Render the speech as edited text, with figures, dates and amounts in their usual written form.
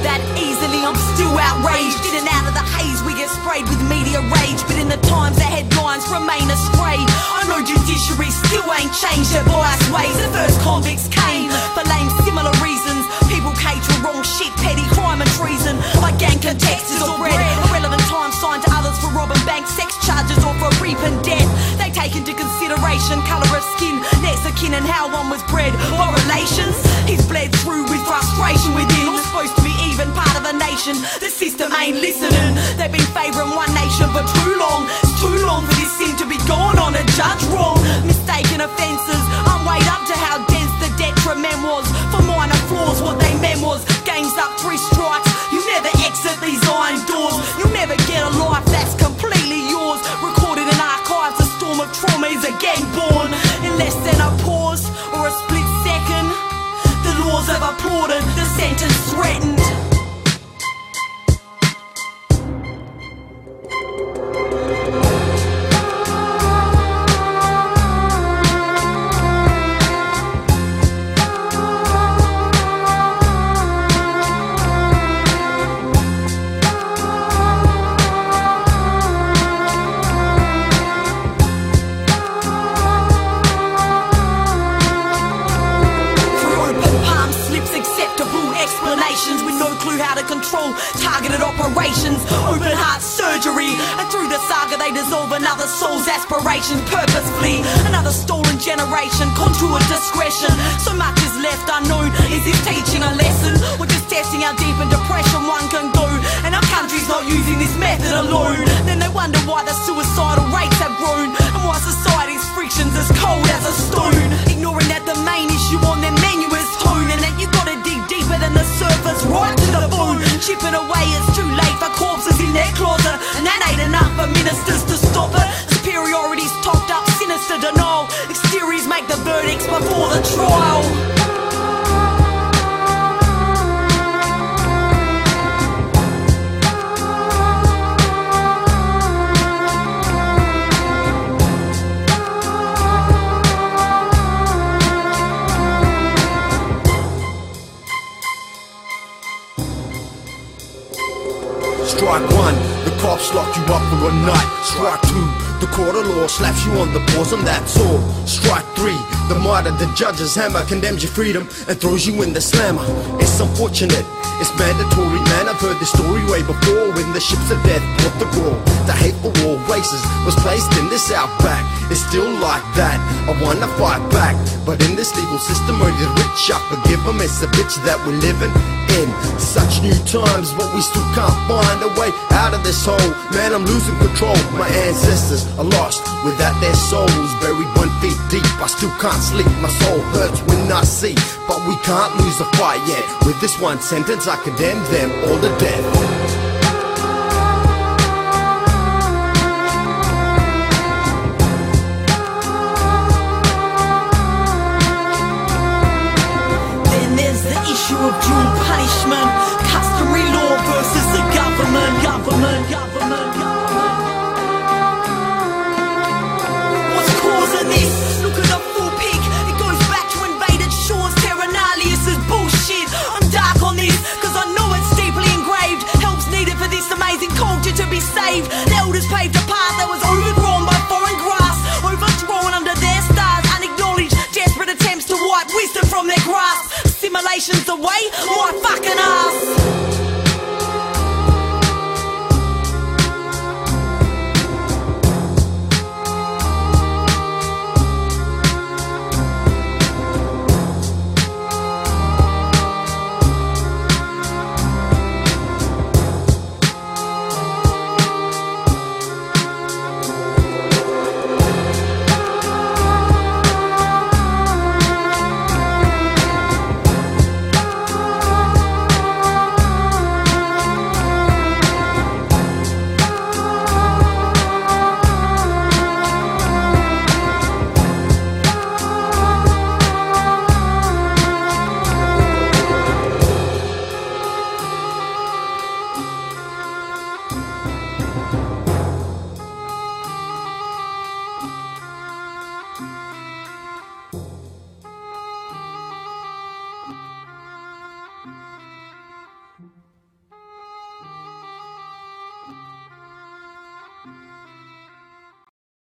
that easily. I'm still outraged. In and out of the haze we get sprayed with media rage, but in the times the headlines remain astray. I know judiciary still ain't changed their biased ways. The first convicts came for lame similar reasons. People cater wrong shit, petty crime and treason. Like gang contexts or bread, irrelevant time signed to others for robbing banks, sex charges or for reaping debt. They take into consideration colour of skin, next of kin and how one was bred or relations. He's bled through with frustration within. We're supposed to be even part of a nation. The system ain't listening. They've been favouring one nation for too long. It's too long for this sin to be gone on a judge wrong. Mistaken offences, I'm weighed up to how dense the detriment was. For minor flaws, what they meant was game's up, 3 strikes. You never exit these iron doors. You'll never get a life that's completely yours. Recorded in archives, a storm of trauma is again born. In less than a pause or a split second, the laws have applauded, the sentence threatened. With no clue how to control targeted operations, open heart surgery, and through the saga they dissolve another soul's aspirations purposefully. Another stolen generation, contoured discretion. So much is left unknown. Is this teaching a lesson, or just testing how deep in depression one can go? And our country's not using this method alone. Then they wonder why the suicidal rates have grown, and why society's friction's as cold as a stone. Ignoring that the main issue on their menu is tone, and that you gotta dig deeper than the surface, right to the bone. Chipping away, it's too late for corpses in their closet, and that ain't enough for ministers to stop it. Superiority's topped up, sinister denial. Exteriors make the verdicts before the trial. Strike 1, the cops lock you up for a night. Strike 2, the court of law slaps you on the paws and that's all. Strike 3, the might of the judge's hammer condemns your freedom and throws you in the slammer. It's unfortunate, it's mandatory, man. I've heard this story way before, when the ships of death brought the war. The hateful war races was placed in this outback. It's still like that, I wanna fight back, but in this legal system only the rich are forgive them. It's a bitch that we're living in such new times, but we still can't find a way out of this hole. Man, I'm losing control. My ancestors are lost without their souls, buried 1 feet deep. I still can't sleep, my soul hurts when I see, but we can't lose the fight yet. With this one sentence I condemn them all to death. Of dual punishment, customary law versus the government. What's causing this? Look at the full pic. It goes back to invaded shores. Terra nullius is bullshit. I'm dark on this, cause I know it's deeply engraved. Help's needed for this amazing culture to be saved. The elders paved a path that was overgrown by foreign grass, overthrown under their stars, unacknowledged, desperate attempts to wipe wisdom from their grasp. Simulation's the way, my fucking ass.